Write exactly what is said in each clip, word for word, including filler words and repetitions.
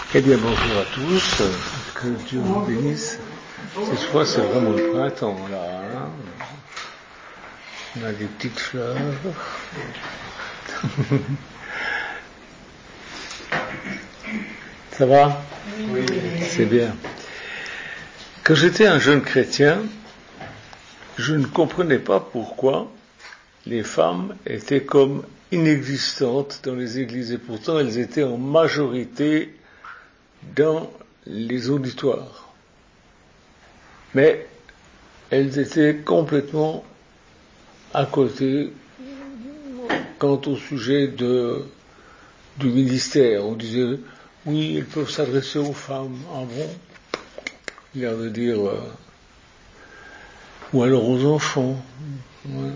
Eh bien, bonjour à tous, que Dieu vous bénisse. Cette fois, c'est vraiment le printemps, là. Hein, on a des petites fleurs. Ça va ? Oui. C'est bien. Quand j'étais un jeune chrétien, je ne comprenais pas pourquoi les femmes étaient comme inexistantes dans les églises, et pourtant elles étaient en majorité dans les auditoires. Mais elles étaient complètement à côté quant au sujet de, du ministère. On disait, oui, elles peuvent s'adresser aux femmes. Ah bon ? Il y a de dire, euh, ou alors aux enfants. Ouais.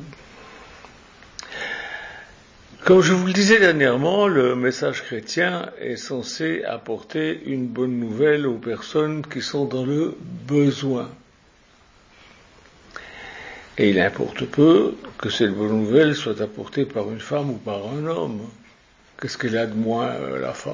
Comme je vous le disais dernièrement, le message chrétien est censé apporter une bonne nouvelle aux personnes qui sont dans le besoin. Et il importe peu que cette bonne nouvelle soit apportée par une femme ou par un homme. Qu'est-ce qu'elle a de moins, euh, la femme ?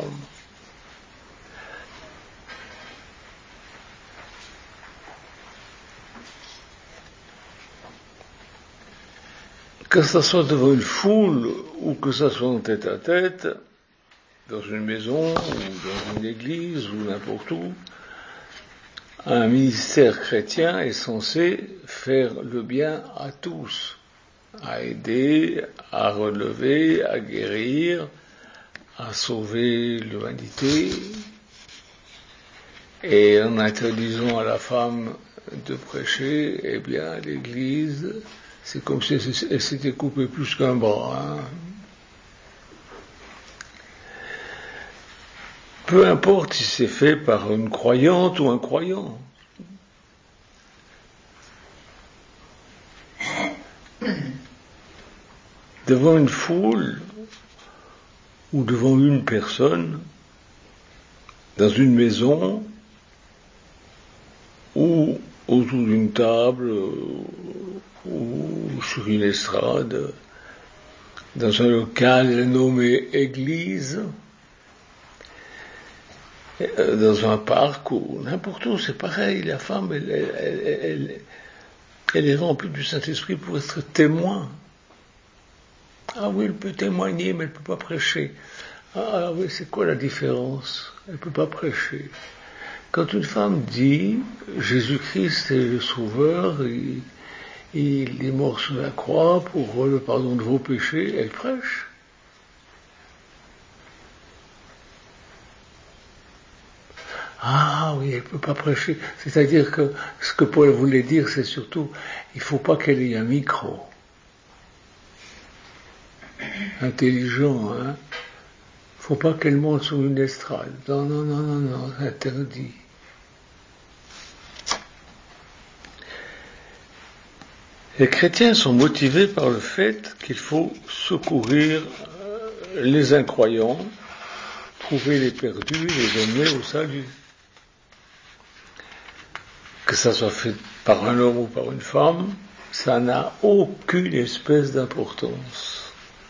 Que ce soit devant une foule ou que ce soit en tête à tête, dans une maison ou dans une église ou n'importe où, un ministère chrétien est censé faire le bien à tous, à aider, à relever, à guérir, à sauver l'humanité, et en interdisant à la femme de prêcher, eh bien l'Église, c'est comme si elle s'était coupée plus qu'un bras. Hein. Peu importe si c'est fait par une croyante ou un croyant. Devant une foule ou devant une personne, dans une maison ou autour d'une table ou sur une estrade, dans un local nommé église, dans un parc ou n'importe où, c'est pareil, la femme, elle, elle, elle, elle, elle est remplie du Saint-Esprit pour être témoin. Ah oui, elle peut témoigner, mais elle ne peut pas prêcher. Ah oui, c'est quoi la différence ? Elle ne peut pas prêcher. Quand une femme dit « Jésus-Christ est le Sauveur, il, il est mort sur la croix pour le pardon de vos péchés », elle prêche. Ah oui, elle ne peut pas prêcher. C'est-à-dire que ce que Paul voulait dire, c'est surtout, il ne faut pas qu'elle ait un micro. Intelligent, hein. Il ne faut pas qu'elle monte sur une estrade. Non, non, non, non, non, c'est interdit. Les chrétiens sont motivés par le fait qu'il faut secourir les incroyants, trouver les perdus, les emmener au salut. Que ça soit fait par un homme ou par une femme, ça n'a aucune espèce d'importance.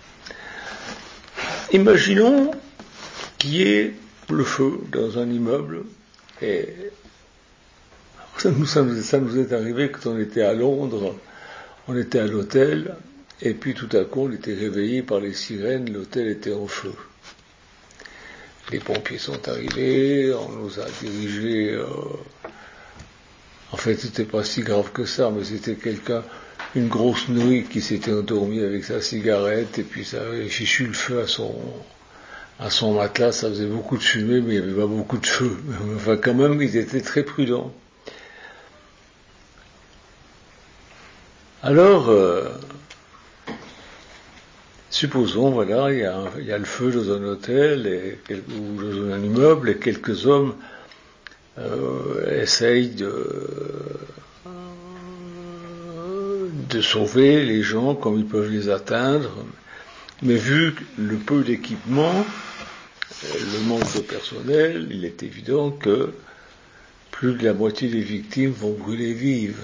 Imaginons qu'il y ait le feu dans un immeuble, et ça nous, ça nous, ça nous est arrivé quand on était à Londres, on était à l'hôtel, et puis tout à coup on était réveillé par les sirènes, l'hôtel était en feu. Les pompiers sont arrivés, on nous a dirigés... Euh, en fait, c'était pas si grave que ça, mais c'était quelqu'un, une grosse nouille qui s'était endormie avec sa cigarette, et puis ça avait fichu le feu à son, à son matelas, ça faisait beaucoup de fumée, mais il n'y avait pas beaucoup de feu. Enfin, quand même, ils étaient très prudents. Alors, euh, supposons, voilà, il y, a un, il y a le feu dans un hôtel, et, ou dans un immeuble, et quelques hommes euh, essayent de... de sauver les gens comme ils peuvent les atteindre, mais vu le peu d'équipement, le manque de personnel, il est évident que plus de la moitié des victimes vont brûler vives.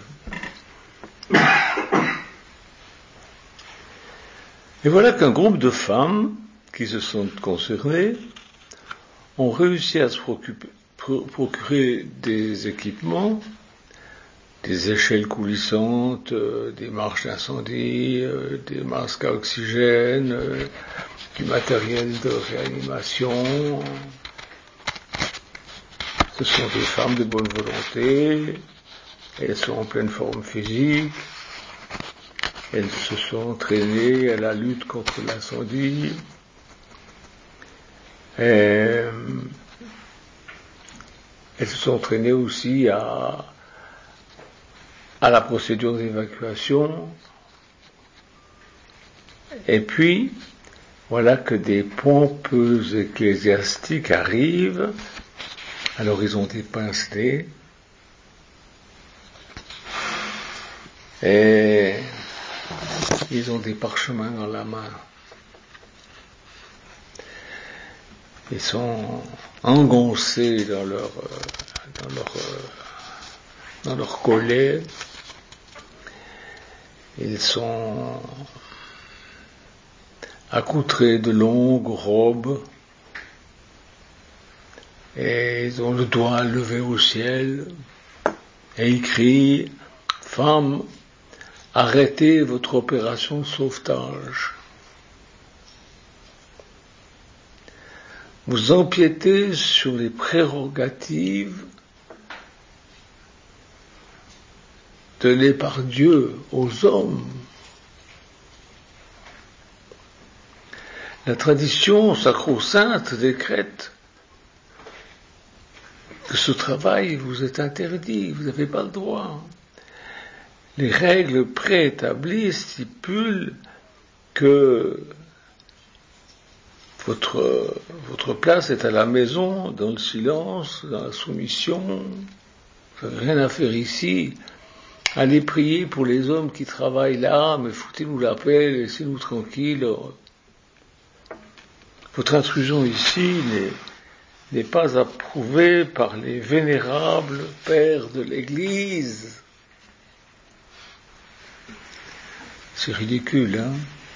Et voilà qu'un groupe de femmes qui se sentent concernées ont réussi à se procurer des équipements, des échelles coulissantes, euh, des marches d'incendie, euh, des masques à oxygène, euh, du matériel de réanimation. Ce sont des femmes de bonne volonté, elles sont en pleine forme physique, elles se sont entraînées à la lutte contre l'incendie. Et elles se sont entraînées aussi à, à la procédure d'évacuation. Et puis, voilà que des pompeux ecclésiastiques arrivent. Alors ils ont des pince-nez. Et ils ont des parchemins dans la main. Ils sont engoncés dans leur, dans leur, dans leur collet. Ils sont accoutrés de longues robes. Et ils ont le doigt levé au ciel. Et ils crient, « Femmes, arrêtez votre opération de sauvetage. Vous empiétez sur les prérogatives données par Dieu aux hommes. La tradition sacro-sainte décrète que ce travail vous est interdit, vous n'avez pas le droit. Les règles préétablies stipulent que votre, votre place est à la maison, dans le silence, dans la soumission. Vous n'avez rien à faire ici. Allez prier pour les hommes qui travaillent là, mais foutez-nous la paix, laissez-nous tranquilles. Votre intrusion ici n'est, n'est pas approuvée par les vénérables pères de l'Église. C'est ridicule, hein?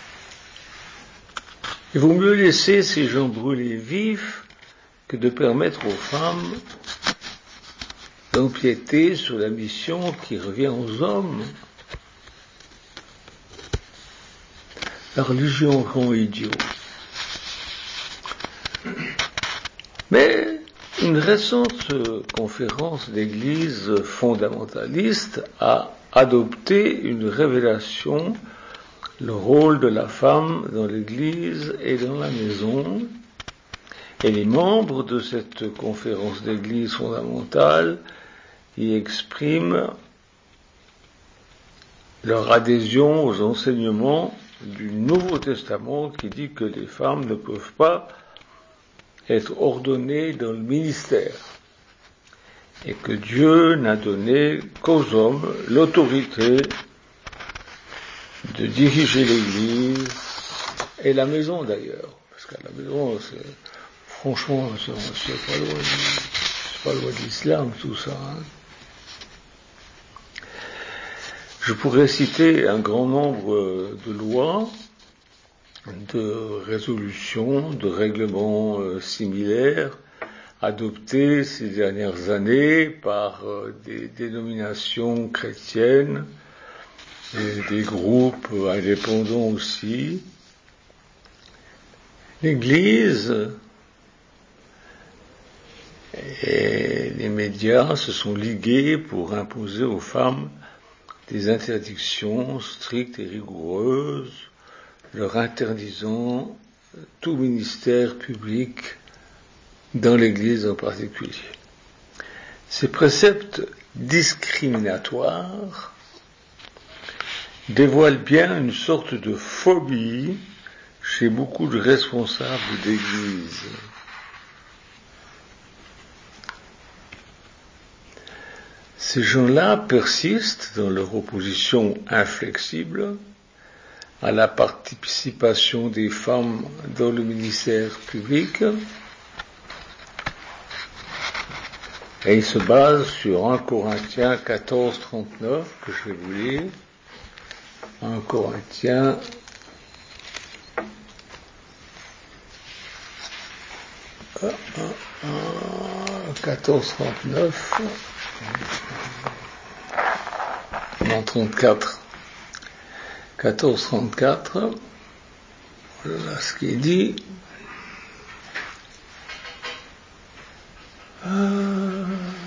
Il vaut mieux laisser ces gens brûler vifs que de permettre aux femmes d'empiéter sur la mission qui revient aux hommes. La religion rend idiot. Mais une récente conférence d'église fondamentaliste a adopté une révélation, le rôle de la femme dans l'église et dans la maison. Et les membres de cette conférence d'église fondamentale y expriment leur adhésion aux enseignements du Nouveau Testament qui dit que les femmes ne peuvent pas être ordonnées dans le ministère et que Dieu n'a donné qu'aux hommes l'autorité de diriger l'Église et la maison d'ailleurs, parce qu'à la maison, c'est, franchement, c'est, c'est pas loin, de, c'est pas loin de l'islam tout ça. Hein. Je pourrais citer un grand nombre de lois, de résolutions, de règlements euh, similaires adoptés ces dernières années par euh, des dénominations chrétiennes et des groupes indépendants aussi. L'Église et les médias se sont ligués pour imposer aux femmes des interdictions strictes et rigoureuses, leur interdisant tout ministère public dans l'Église en particulier. Ces préceptes discriminatoires dévoilent bien une sorte de phobie chez beaucoup de responsables d'Église. Ces gens-là persistent dans leur opposition inflexible à la participation des femmes dans le ministère public et ils se basent sur un Corinthiens quatorze trente-neuf que je vais vous lire. un Corinthiens quatorze trente-neuf, non trente-quatre, quatorze trente-quatre, voilà ce qui est dit. Euh,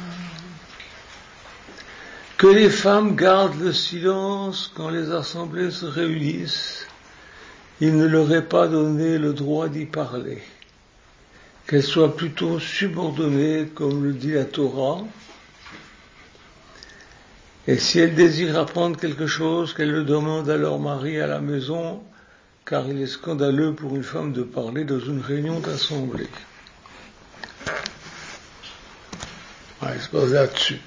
que les femmes gardent le silence quand les assemblées se réunissent, il ne leur est pas donné le droit d'y parler. Qu'elles soient plutôt subordonnées, comme le dit la Torah, et si elles désirent apprendre quelque chose, qu'elles le demandent à leur mari à la maison, car il est scandaleux pour une femme de parler dans une réunion d'assemblée. Ouais, il se base là-dessus.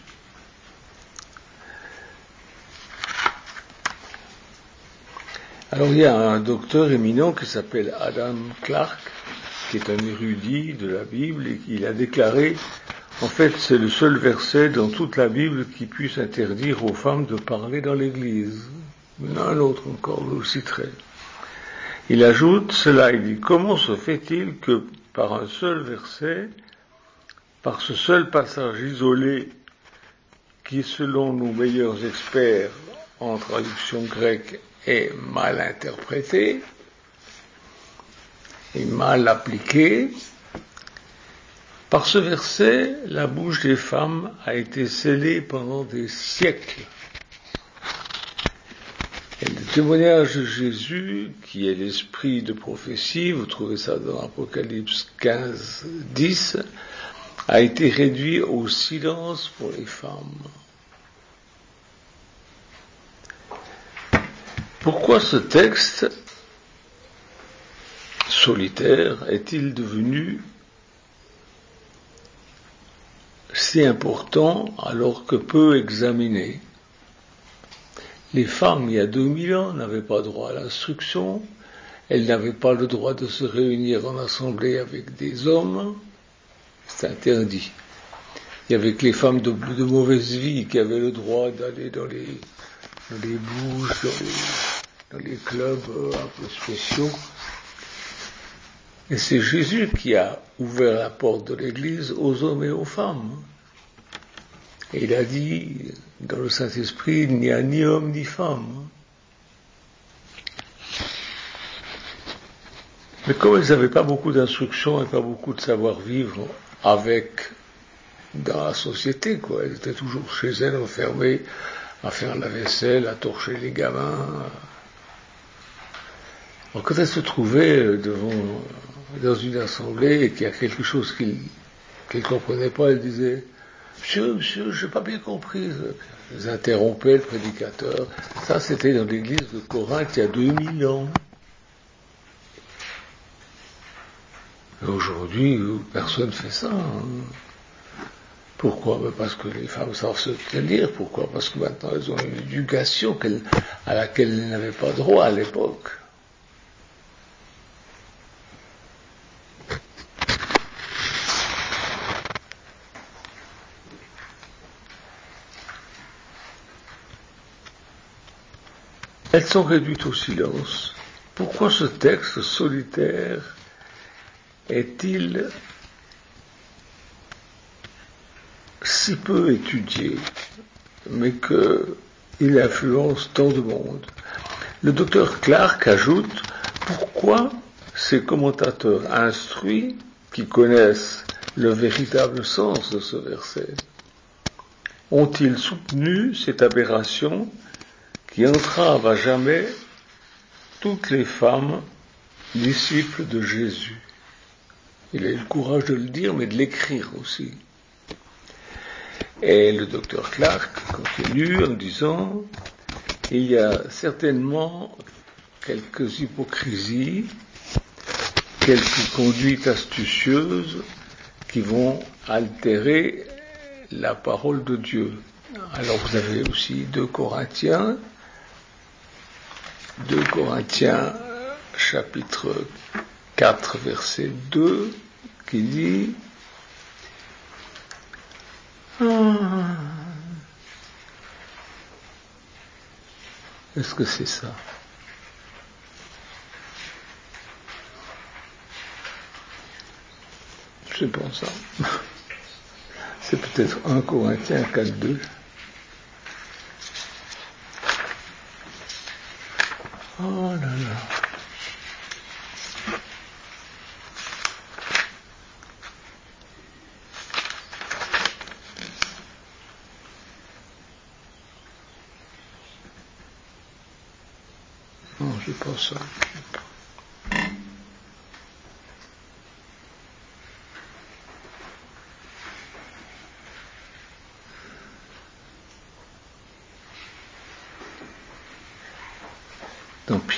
Alors il y a un docteur éminent qui s'appelle Adam Clark, qui est un érudit de la Bible, et il a déclaré, en fait, c'est le seul verset dans toute la Bible qui puisse interdire aux femmes de parler dans l'Église. Il y en a un autre encore, je vous le citerai. Il ajoute cela, il dit, comment se fait-il que par un seul verset, par ce seul passage isolé, qui selon nos meilleurs experts en traduction grecque est mal interprété, et mal appliqué, par ce verset, la bouche des femmes a été scellée pendant des siècles. Et le témoignage de Jésus, qui est l'esprit de prophétie, vous trouvez ça dans Apocalypse quinze, dix, a été réduit au silence pour les femmes. Pourquoi ce texte solitaire est-il devenu si important alors que peu examiné? Les femmes, il y a deux mille ans, n'avaient pas droit à l'instruction, elles n'avaient pas le droit de se réunir en assemblée avec des hommes, c'est interdit. Il y avait que les femmes de, de mauvaise vie qui avaient le droit d'aller dans les, dans les bouches, dans les, dans les clubs euh, un peu spéciaux. Et c'est Jésus qui a ouvert la porte de l'Église aux hommes et aux femmes. Et il a dit, dans le Saint-Esprit, il n'y a ni homme ni femme. Mais comme elles n'avaient pas beaucoup d'instruction et pas beaucoup de savoir-vivre avec, dans la société, quoi, elles étaient toujours chez elles, enfermées, à faire la vaisselle, à torcher les gamins. Alors quand elles se trouvaient devant, dans une assemblée et qu'il y a quelque chose qu'elles ne comprenaient pas, elles disaient, Monsieur, monsieur, je n'ai pas bien compris. Ils interrompaient le prédicateur. Ça, c'était dans l'église de Corinthe il y a deux mille ans. Et aujourd'hui, personne ne fait ça. Hein. Pourquoi? Ben parce que les femmes savent se tenir. Pourquoi? Parce que maintenant, elles ont une éducation à laquelle elles n'avaient pas droit à l'époque. Elles sont réduites au silence. Pourquoi ce texte solitaire est-il si peu étudié, mais qu'il influence tant de monde? Le docteur Clark ajoute, pourquoi ces commentateurs instruits, qui connaissent le véritable sens de ce verset, ont-ils soutenu cette aberration qui entrave à jamais toutes les femmes disciples de Jésus? Il a eu le courage de le dire, mais de l'écrire aussi. Et le docteur Clark continue en disant, il y a certainement quelques hypocrisies, quelques conduites astucieuses qui vont altérer la parole de Dieu. Alors vous avez aussi deux Corinthiens, deux Corinthiens chapitre quatre verset deux qui dit ah, est-ce que c'est ça? c'est pas ça. C'est peut-être un Corinthiens quatre deux. Oh là là. Non, c'est pas ça. Tant pis.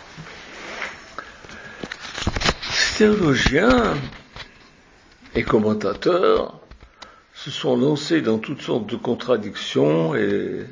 Théologiens et commentateurs se sont lancés dans toutes sortes de contradictions et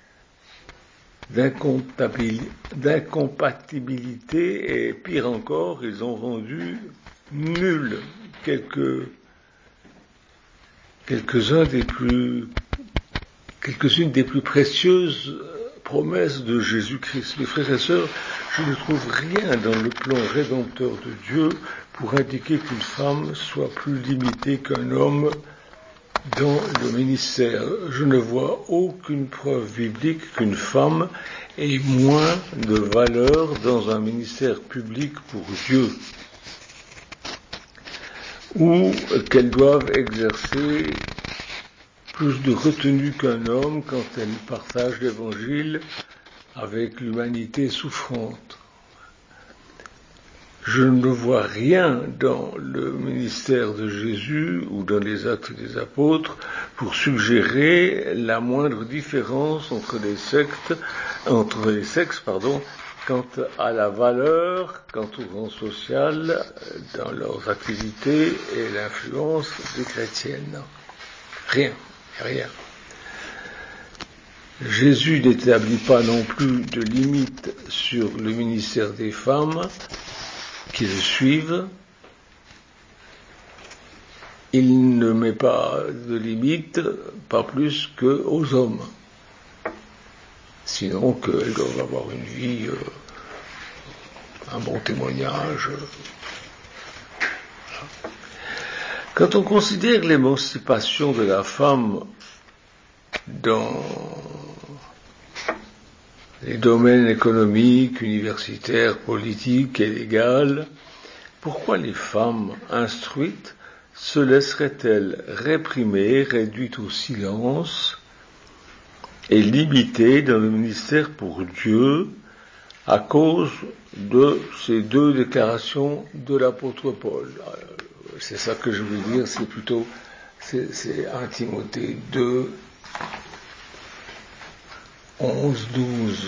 d'incompatibilité, et pire encore, ils ont rendu nuls quelques, quelques-uns des plus, quelques-unes des plus précieuses promesses de Jésus-Christ. Les frères et sœurs, je ne trouve rien dans le plan rédempteur de Dieu pour indiquer qu'une femme soit plus limitée qu'un homme dans le ministère. Je ne vois aucune preuve biblique qu'une femme ait moins de valeur dans un ministère public pour Dieu, ou qu'elle doive exercer plus de retenue qu'un homme quand elle partage l'évangile avec l'humanité souffrante. Je ne vois rien dans le ministère de Jésus ou dans les actes des apôtres pour suggérer la moindre différence entre les sectes, entre les sexes, pardon, quant à la valeur, quant au rang social, dans leurs activités et l'influence des chrétiennes. Rien, rien. Jésus n'établit pas non plus de limite sur le ministère des femmes qui le suivent. Il ne met pas de limite, pas plus qu'aux hommes. Sinon qu'elles doivent avoir une vie, euh, un bon témoignage. Quand on considère l'émancipation de la femme dans les domaines économiques, universitaires, politiques et légaux, pourquoi les femmes instruites se laisseraient-elles réprimer, réduites au silence et limitées dans le ministère pour Dieu à cause de ces deux déclarations de l'apôtre Paul? C'est ça que je veux dire, c'est plutôt, c'est, c'est un Timothée deux, onze, douze.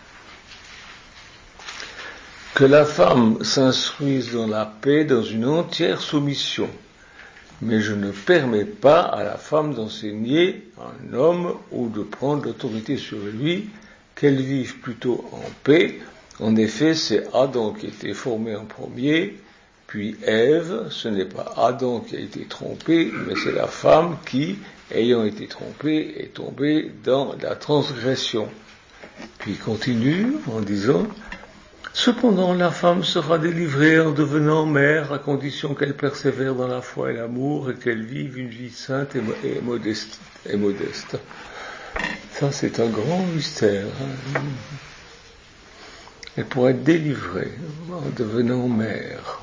Que la femme s'instruise dans la paix, dans une entière soumission. Mais je ne permets pas à la femme d'enseigner un homme ou de prendre l'autorité sur lui, qu'elle vive plutôt en paix. En effet, c'est Adam qui a été formé en premier, puis Ève. Ce n'est pas Adam qui a été trompé, mais c'est la femme qui, ayant été trompée, est tombée dans la transgression. Puis il continue en disant: cependant, la femme sera délivrée en devenant mère, à condition qu'elle persévère dans la foi et l'amour et qu'elle vive une vie sainte et, mo- et, modeste, et modeste. Ça, c'est un grand mystère. Hein. Elle pourrait être délivrée en devenant mère.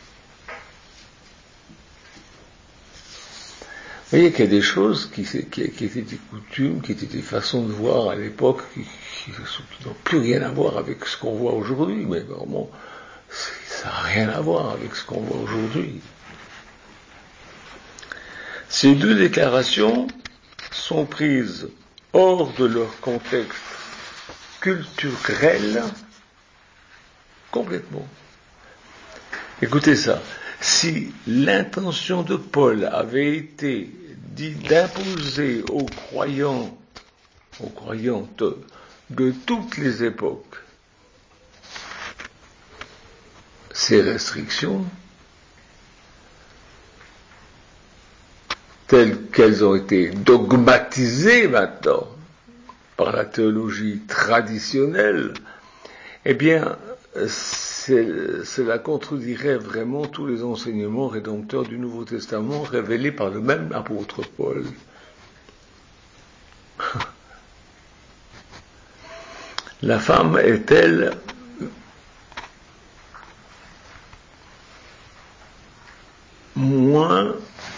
Vous voyez qu'il y a des choses qui, qui, qui étaient des coutumes, qui étaient des façons de voir à l'époque, qui, qui n'ont plus rien à voir avec ce qu'on voit aujourd'hui, mais vraiment, ça n'a rien à voir avec ce qu'on voit aujourd'hui. Ces deux déclarations sont prises hors de leur contexte culturel complètement. Écoutez ça. Si l'intention de Paul avait été dit d'imposer aux croyants, aux croyantes de toutes les époques ces restrictions, telles qu'elles ont été dogmatisées maintenant par la théologie traditionnelle, eh bien, c'est, cela contredirait vraiment tous les enseignements rédempteurs du Nouveau Testament révélés par le même apôtre Paul. La femme est-elle moins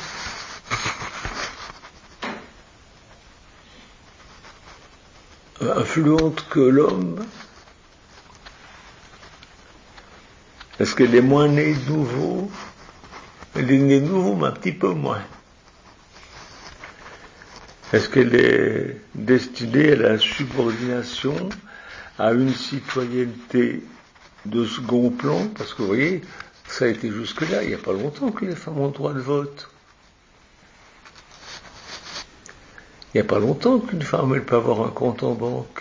influente que l'homme? Est-ce qu'elle est moins née de nouveau? Elle est née de nouveau, mais un petit peu moins. Est-ce qu'elle est destinée à la subordination, à une citoyenneté de second plan? Parce que vous voyez, ça a été jusque-là, il n'y a pas longtemps que les femmes ont le droit de vote. Il n'y a pas longtemps qu'une femme, elle peut avoir un compte en banque.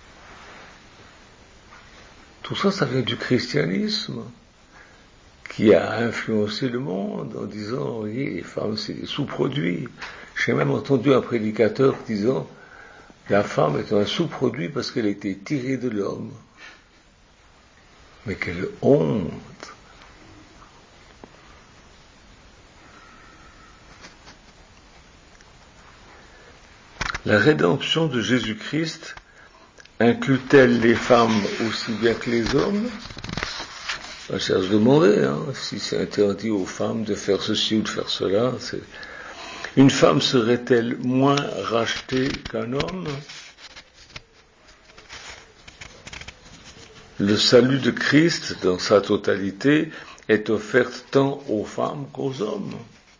Tout ça, ça vient du christianisme, qui a influencé le monde en disant, vous voyez, les femmes, c'est des sous-produits. J'ai même entendu un prédicateur disant, la femme est un sous-produit parce qu'elle a été tirée de l'homme. Mais quelle honte! La rédemption de Jésus-Christ inclut-elle les femmes aussi bien que les hommes? Ben, c'est à se demander, hein, si c'est interdit aux femmes de faire ceci ou de faire cela. C'est... Une femme serait-elle moins rachetée qu'un homme? Le salut de Christ, dans sa totalité, est offert tant aux femmes qu'aux hommes.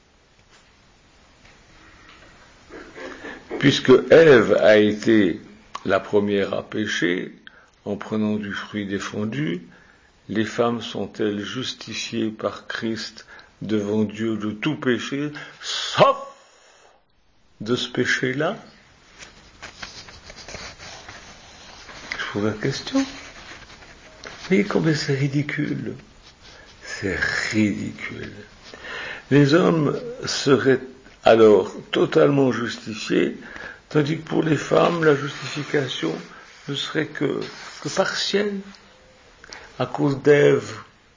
Puisque Ève a été la première à pécher, en prenant du fruit défendu, les femmes sont-elles justifiées par Christ devant Dieu de tout péché, sauf de ce péché-là? Je pose la question. Mais combien c'est ridicule. C'est ridicule. Les hommes seraient alors totalement justifiés, tandis que pour les femmes, la justification ne serait que, que partielle, à cause d'Ève.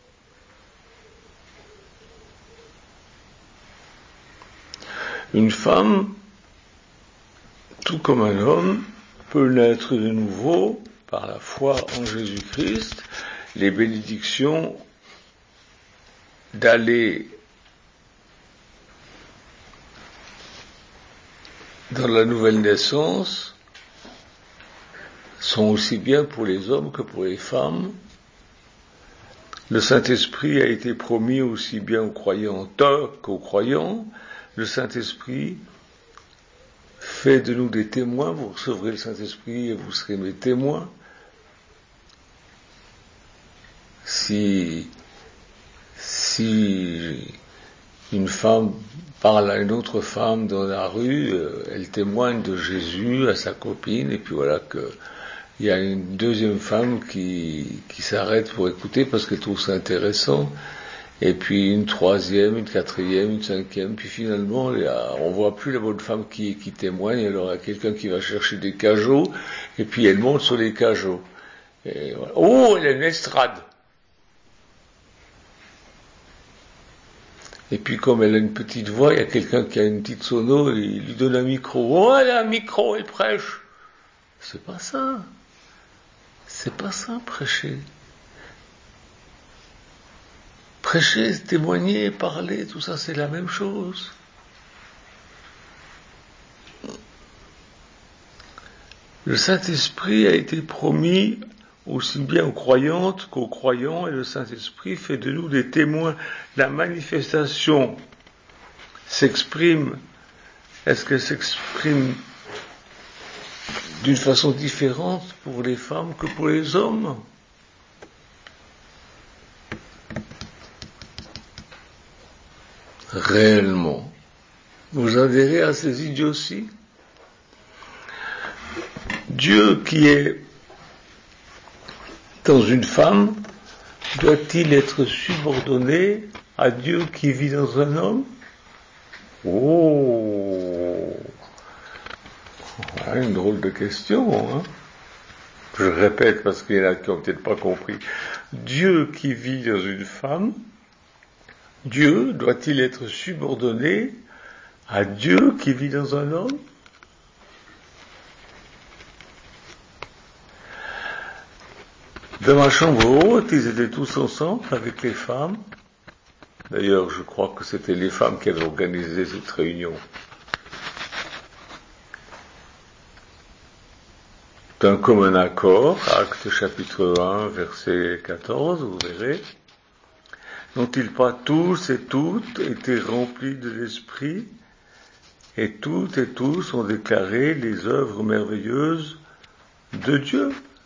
Une femme, tout comme un homme, peut naître de nouveau par la foi en Jésus-Christ, les bénédictions d'aller dans la nouvelle naissance sont aussi bien pour les hommes que pour les femmes. Le Saint-Esprit a été promis aussi bien aux croyantes qu'aux croyants. Le Saint-Esprit fait de nous des témoins. Vous recevrez le Saint-Esprit et vous serez mes témoins. Si, si une femme parle à une autre femme dans la rue, euh, elle témoigne de Jésus à sa copine, et puis voilà que il y a une deuxième femme qui, qui s'arrête pour écouter parce qu'elle trouve ça intéressant, et puis une troisième, une quatrième, une cinquième, puis finalement a, on voit plus la bonne femme qui, qui témoigne, alors il y a quelqu'un qui va chercher des cajots, et puis elle monte sur les cajots. Et voilà. Oh, elle a une estrade! Et puis comme elle a une petite voix, il y a quelqu'un qui a une petite sono, il lui donne un micro. Oh, elle a un micro, elle prêche. C'est pas ça. C'est pas ça, prêcher. Prêcher, témoigner, parler, tout ça, c'est la même chose. Le Saint-Esprit a été promis aussi bien aux croyantes qu'aux croyants, et le Saint-Esprit fait de nous des témoins. La manifestation s'exprime, est-ce qu'elle s'exprime d'une façon différente pour les femmes que pour les hommes? Réellement, vous adhérez à ces idioties? Dieu qui est dans une femme, doit-il être subordonné à Dieu qui vit dans un homme? Oh, voilà une drôle de question, hein. Je répète parce qu'il y en a qui n'ont peut-être pas compris. Dieu qui vit dans une femme, Dieu doit-il être subordonné à Dieu qui vit dans un homme? Dans ma chambre haute, ils étaient tous ensemble avec les femmes. D'ailleurs, je crois que c'était les femmes qui avaient organisé cette réunion. D'un commun accord, Actes chapitre un, verset quatorze, vous verrez, n'ont-ils pas tous et toutes été remplis de l'Esprit, et toutes et tous ont déclaré les œuvres merveilleuses de Dieu?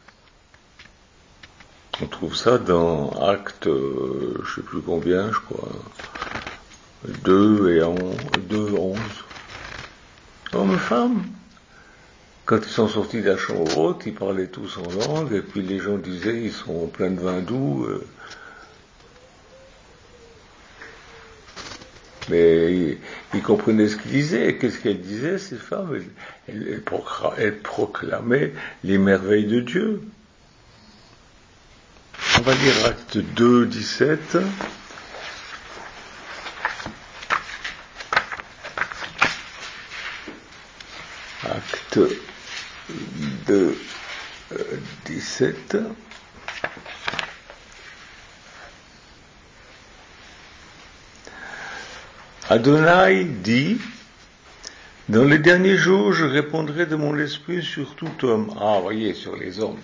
On trouve ça dans Actes, euh, je ne sais plus combien, je crois, deux et deux, onze. Hommes et femmes. Quand ils sont sortis de la chambre haute, ils parlaient tous en langue, et puis les gens disaient, ils sont pleins de vin doux. Euh, mais ils, ils comprenaient ce qu'ils disaient. Et qu'est-ce qu'elles disaient, ces femmes? Elles, elles, elles, procla- elles proclamaient les merveilles de Dieu. On va lire Acte deux, dix-sept. Acte deux, dix-sept. Adonai dit, dans les derniers jours, je répondrai de mon esprit sur tout homme. Ah, voyez, sur les hommes.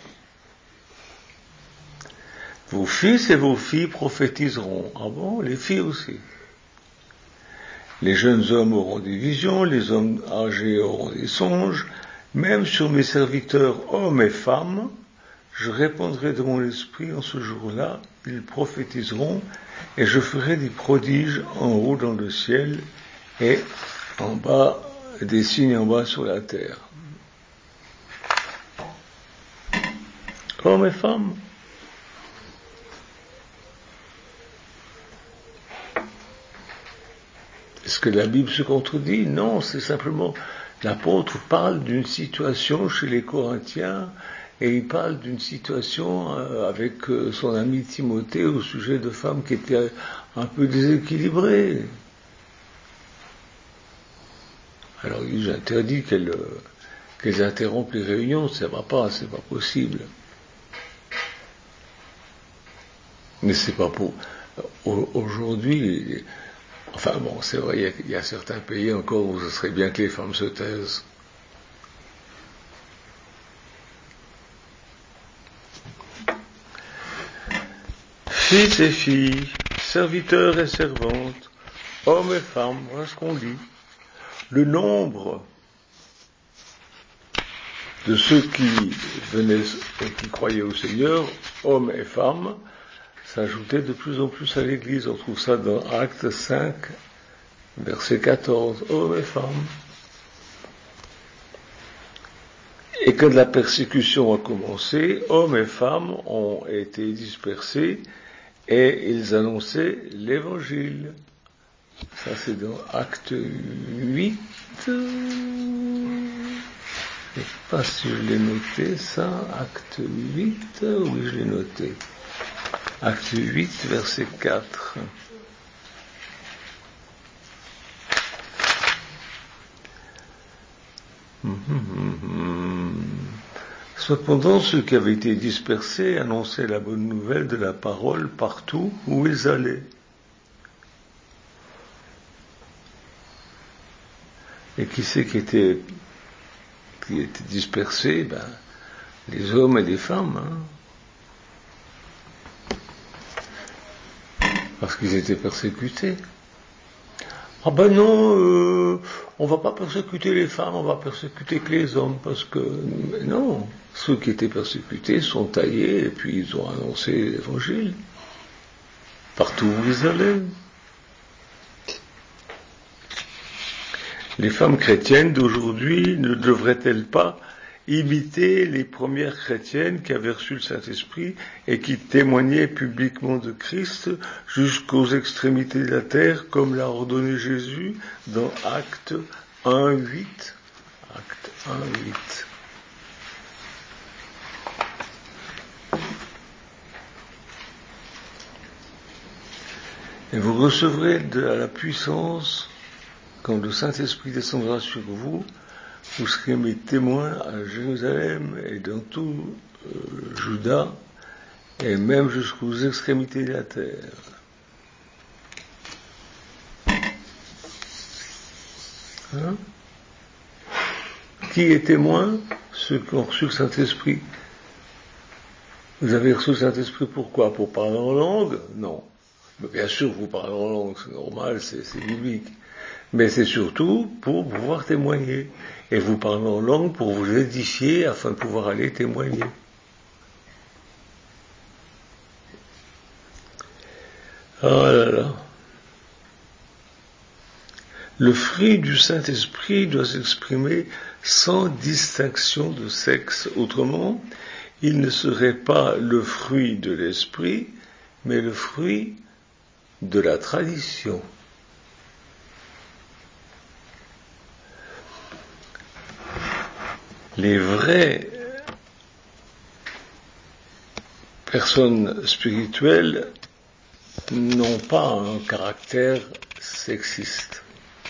Vos fils et vos filles prophétiseront. Ah bon, les filles aussi. Les jeunes hommes auront des visions, les hommes âgés auront des songes. Même sur mes serviteurs, hommes et femmes, je répondrai de mon esprit en ce jour-là, ils prophétiseront, et je ferai des prodiges en haut dans le ciel, et en bas, des signes en bas sur la terre. Hommes et femmes. Est-ce que la Bible se contredit? Non, c'est simplement, l'apôtre parle d'une situation chez les Corinthiens, et il parle d'une situation euh, avec euh, son ami Timothée au sujet de femmes qui étaient un peu déséquilibrées. Alors il interdit qu'elles, euh, qu'elles interrompent les réunions, ça va pas, c'est pas possible. Mais c'est pas pour... Aujourd'hui, enfin bon, c'est vrai, il y, a, il y a certains pays encore où ce serait bien que les femmes se taisent. Fils et filles, serviteurs et servantes, hommes et femmes, voilà ce qu'on dit. Le nombre de ceux qui venaient et qui croyaient au Seigneur, hommes et femmes, s'ajoutait de plus en plus à l'Église. On trouve ça dans Actes cinq, verset quatorze, hommes et femmes. Et quand la persécution a commencé, hommes et femmes ont été dispersés et ils annonçaient l'Évangile. Ça c'est dans Acte huit. Je ne sais pas si je l'ai noté, ça. Acte huit, oui je l'ai noté. Acte huit, verset quatre. Cependant, ceux qui avaient été dispersés annonçaient la bonne nouvelle de la parole partout où ils allaient. Et qui c'est qui était, qui était dispersé? Ben, les hommes et les femmes, hein. Parce qu'ils étaient persécutés. Ah ben non, euh, on va pas persécuter les femmes, on va persécuter que les hommes, parce que non, ceux qui étaient persécutés sont taillés et puis ils ont annoncé l'évangile partout où ils allaient. Les femmes chrétiennes d'aujourd'hui ne devraient-elles pas imiter les premières chrétiennes qui avaient reçu le Saint-Esprit et qui témoignaient publiquement de Christ jusqu'aux extrémités de la terre, comme l'a ordonné Jésus dans Actes un, huit. Acte un, huit. Et vous recevrez de la puissance, quand le Saint-Esprit descendra sur vous, vous serez mes témoins à Jérusalem et dans tout euh, Juda, et même jusqu'aux extrémités de la terre. Hein? Qui est témoin? Ceux qui ont reçu le Saint-Esprit. Vous avez reçu le Saint-Esprit pourquoi? Pour parler en langue? Non. Mais bien sûr, vous parlez en langue, c'est normal, c'est, c'est biblique. Mais c'est surtout pour pouvoir témoigner. Et vous parlez en langue pour vous édifier afin de pouvoir aller témoigner. Oh là là. Le fruit du Saint-Esprit doit s'exprimer sans distinction de sexe. Autrement, il ne serait pas le fruit de l'esprit, mais le fruit de la tradition. Les vraies personnes spirituelles n'ont pas un caractère sexiste.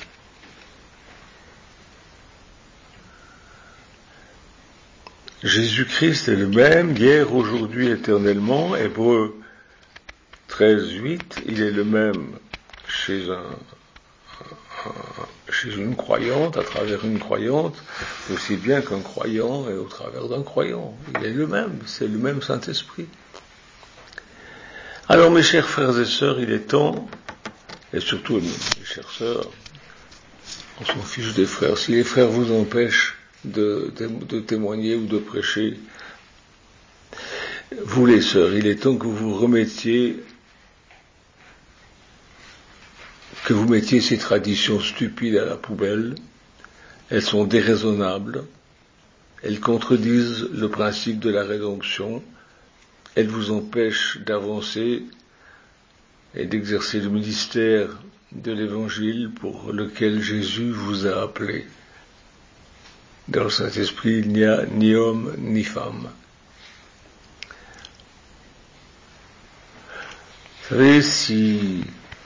Jésus-Christ est le même, hier, aujourd'hui, éternellement. Hébreux treize, huit, il est le même chez un, un, chez une croyante, à travers une croyante, aussi bien qu'un croyant et au travers d'un croyant. Il est le même, c'est le même Saint-Esprit. Alors mes chers frères et sœurs, il est temps, et surtout mes chères sœurs, on s'en fiche des frères, si les frères vous empêchent de, de, de témoigner ou de prêcher, vous les sœurs, il est temps que vous remettiez, que vous mettiez ces traditions stupides à la poubelle. Elles sont déraisonnables, elles contredisent le principe de la rédemption, elles vous empêchent d'avancer et d'exercer le ministère de l'Évangile pour lequel Jésus vous a appelé. Dans le Saint-Esprit, il n'y a ni homme ni femme. Vous savez, si,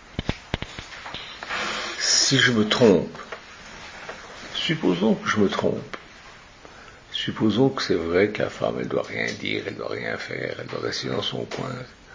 si je me trompe, supposons que je me trompe, supposons que c'est vrai que la femme, elle doit rien dire, elle doit rien faire, elle doit rester dans son coin.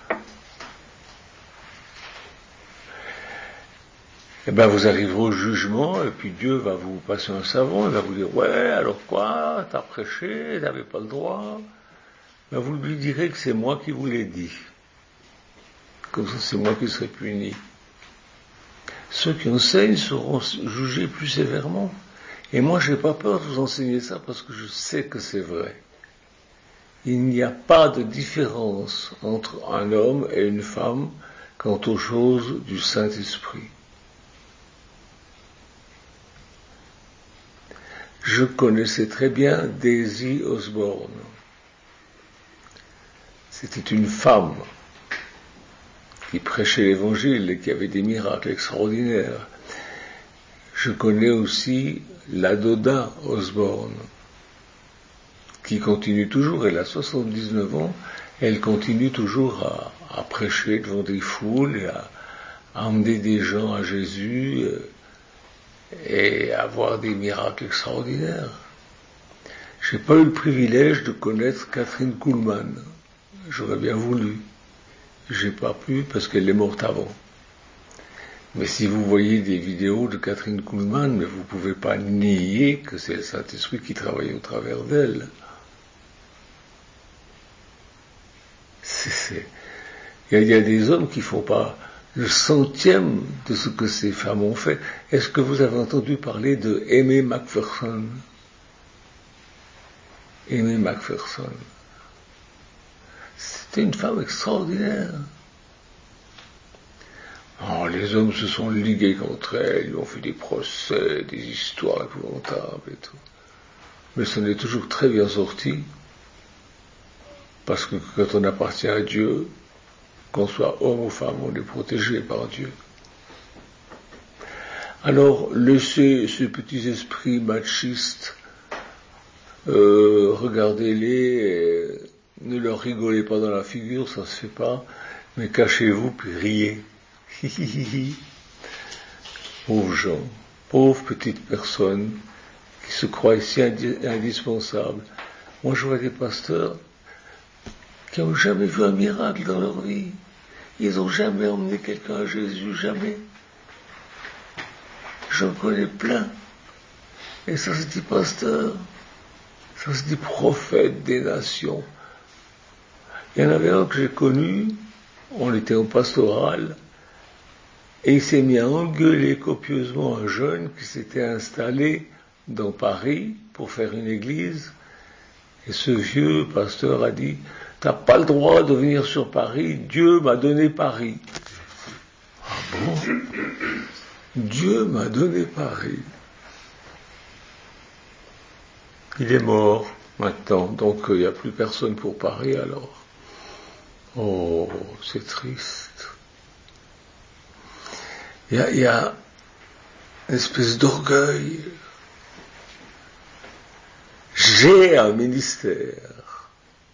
Eh bien, vous arriverez au jugement, et puis Dieu va vous passer un savon, il va vous dire, ouais, alors quoi, t'as prêché, t'avais pas le droit. Ben, vous lui direz que c'est moi qui vous l'ai dit. Comme ça, c'est moi qui serai puni. Ceux qui enseignent seront jugés plus sévèrement. Et moi, j'ai pas peur de vous enseigner ça parce que je sais que c'est vrai. Il n'y a pas de différence entre un homme et une femme quant aux choses du Saint-Esprit. Je connaissais très bien Daisy Osborne. C'était une femme qui prêchait l'Évangile et qui avait des miracles extraordinaires. Je connais aussi Ladoda Osborne, qui continue toujours, elle a soixante-dix-neuf ans, elle continue toujours à, à prêcher devant des foules et à, à emmener des gens à Jésus et à avoir des miracles extraordinaires. J'ai pas eu le privilège de connaître Catherine Kuhlman. J'aurais bien voulu. J'ai pas pu parce qu'elle est morte avant. Mais si vous voyez des vidéos de Catherine Kuhlman, mais vous pouvez pas nier que c'est le Saint-Esprit qui travaille au travers d'elle. C'est, c'est... Il, y a, il y a des hommes qui font pas le centième de ce que ces femmes ont fait. Est-ce que vous avez entendu parler de Aimee McPherson? Aimee McPherson. C'était une femme extraordinaire. Oh, les hommes se sont ligués contre elle, ils ont fait des procès, des histoires épouvantables et tout. Mais ce n'est toujours très bien sorti, parce que quand on appartient à Dieu, qu'on soit homme ou femme, on est protégé par Dieu. Alors, laissez ces petits esprits machistes, euh, regardez-les, et ne leur rigolez pas dans la figure, ça se fait pas, mais cachez-vous puis riez. Pauvres gens, pauvres petites personnes qui se croient si indi- indispensables. Moi, je vois des pasteurs qui n'ont jamais vu un miracle dans leur vie. Ils n'ont jamais emmené quelqu'un à Jésus, jamais. J'en connais plein. Et ça se dit pasteur, ça se dit prophète des nations. Il y en avait un que j'ai connu, on était au pastoral, et il s'est mis à engueuler copieusement un jeune qui s'était installé dans Paris pour faire une église. Et ce vieux pasteur a dit, t'as pas le droit de venir sur Paris, Dieu m'a donné Paris. Ah bon? Dieu m'a donné Paris. Il est mort maintenant, donc il n'y a plus personne pour Paris alors. Oh, c'est triste. Il y a, il y a une espèce d'orgueil. J'ai un ministère.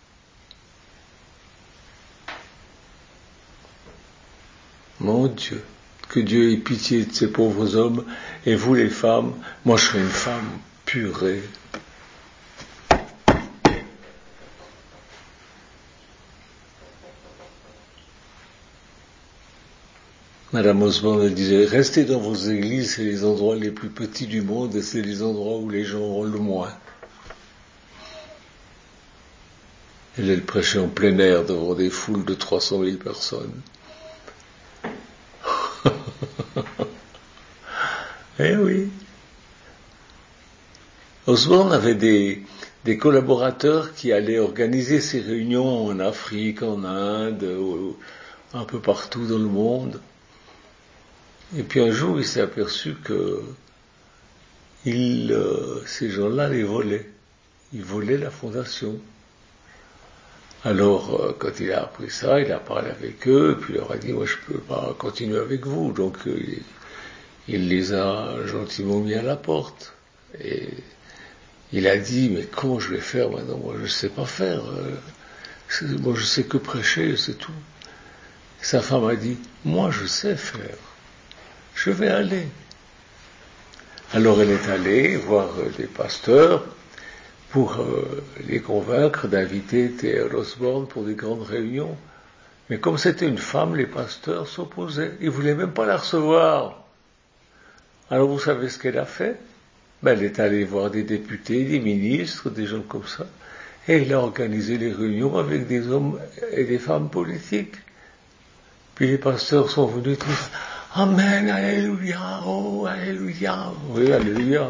Mon Dieu, que Dieu ait pitié de ces pauvres hommes, et vous les femmes, moi je serai une femme purée. Madame Osborne, elle disait, restez dans vos églises, c'est les endroits les plus petits du monde et c'est les endroits où les gens vont le moins. Elle, elle prêchait en plein air devant des foules de trois cent mille personnes. Eh oui. Osborne avait des, des collaborateurs qui allaient organiser ces réunions en Afrique, en Inde, ou, un peu partout dans le monde. Et puis un jour, il s'est aperçu que il, euh, ces gens-là les volaient. Ils volaient la fondation. Alors, euh, quand il a appris ça, il a parlé avec eux, et puis il leur a dit, moi je peux pas continuer avec vous. Donc, euh, il, il les a gentiment mis à la porte. Et il a dit, mais comment je vais faire maintenant? Moi, je ne sais pas faire. Euh, moi, je sais que prêcher, c'est tout. Et sa femme a dit, moi, je sais faire. Je vais aller. Alors, elle est allée voir euh, des pasteurs pour euh, les convaincre d'inviter T L Osborne pour des grandes réunions. Mais comme c'était une femme, les pasteurs s'opposaient. Ils ne voulaient même pas la recevoir. Alors, vous savez ce qu'elle a fait? Ben, elle est allée voir des députés, des ministres, des gens comme ça, et elle a organisé les réunions avec des hommes et des femmes politiques. Puis les pasteurs sont venus tous, Amen, Alléluia, oh, Alléluia, oui, Alléluia.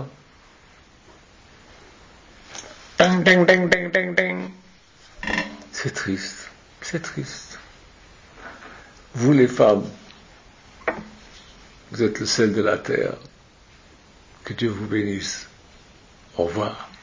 Ding, ding, ding, ding, ding, ding. C'est triste, c'est triste. Vous les femmes, vous êtes le sel de la terre. Que Dieu vous bénisse. Au revoir.